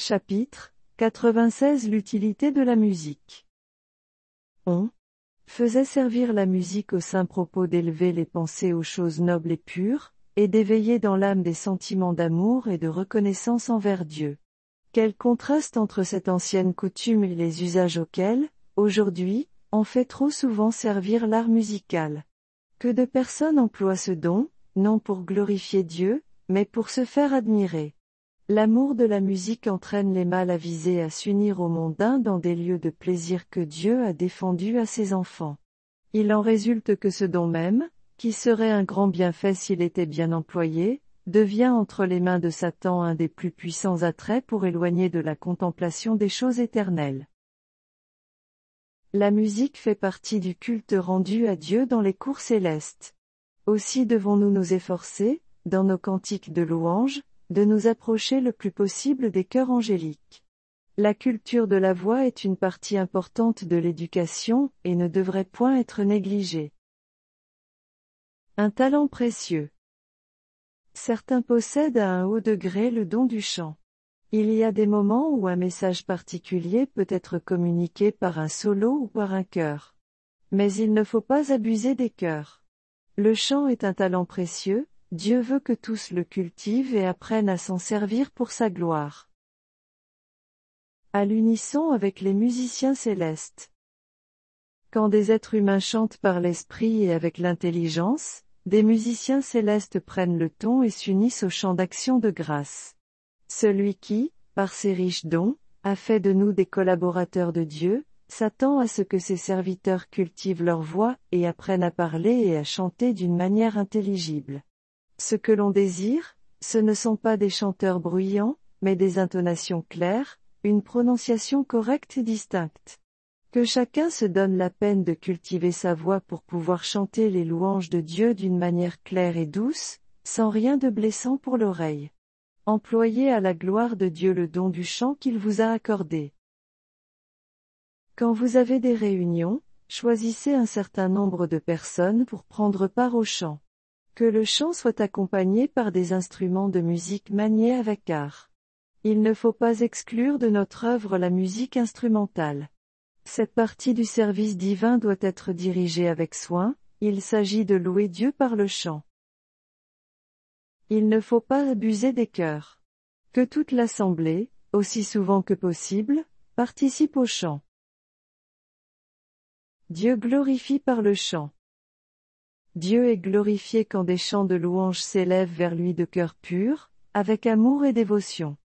Chapitre 96 L'utilité de la musique. On faisait servir la musique au saint propos d'élever les pensées aux choses nobles et pures, et d'éveiller dans l'âme des sentiments d'amour et de reconnaissance envers Dieu. Quel contraste entre cette ancienne coutume et les usages auxquels, aujourd'hui, on fait trop souvent servir l'art musical. Que de personnes emploient ce don, non pour glorifier Dieu, mais pour se faire admirer. L'amour de la musique entraîne les mâles avisés à s'unir aux mondains dans des lieux de plaisir que Dieu a défendus à ses enfants. Il en résulte que ce don même, qui serait un grand bienfait s'il était bien employé, devient entre les mains de Satan un des plus puissants attraits pour éloigner de la contemplation des choses éternelles. La musique fait partie du culte rendu à Dieu dans les cours célestes. Aussi devons-nous nous efforcer, dans nos cantiques de louange, de nous approcher le plus possible des chœurs angéliques. La culture de la voix est une partie importante de l'éducation, et ne devrait point être négligée. Un talent précieux. Certains possèdent à un haut degré le don du chant. Il y a des moments où un message particulier peut être communiqué par un solo ou par un chœur. Mais il ne faut pas abuser des chœurs. Le chant est un talent précieux, Dieu veut que tous le cultivent et apprennent à s'en servir pour sa gloire. À l'unisson avec les musiciens célestes. Quand des êtres humains chantent par l'esprit et avec l'intelligence, des musiciens célestes prennent le ton et s'unissent au chant d'action de grâce. Celui qui, par ses riches dons, a fait de nous des collaborateurs de Dieu, s'attend à ce que ses serviteurs cultivent leur voix et apprennent à parler et à chanter d'une manière intelligible. Ce que l'on désire, ce ne sont pas des chanteurs bruyants, mais des intonations claires, une prononciation correcte et distincte. Que chacun se donne la peine de cultiver sa voix pour pouvoir chanter les louanges de Dieu d'une manière claire et douce, sans rien de blessant pour l'oreille. Employez à la gloire de Dieu le don du chant qu'il vous a accordé. Quand vous avez des réunions, choisissez un certain nombre de personnes pour prendre part au chant. Que le chant soit accompagné par des instruments de musique maniés avec art. Il ne faut pas exclure de notre œuvre la musique instrumentale. Cette partie du service divin doit être dirigée avec soin, il s'agit de louer Dieu par le chant. Il ne faut pas abuser des chœurs. Que toute l'assemblée, aussi souvent que possible, participe au chant. Dieu glorifie par le chant. Dieu est glorifié quand des chants de louange s'élèvent vers lui de cœur pur, avec amour et dévotion.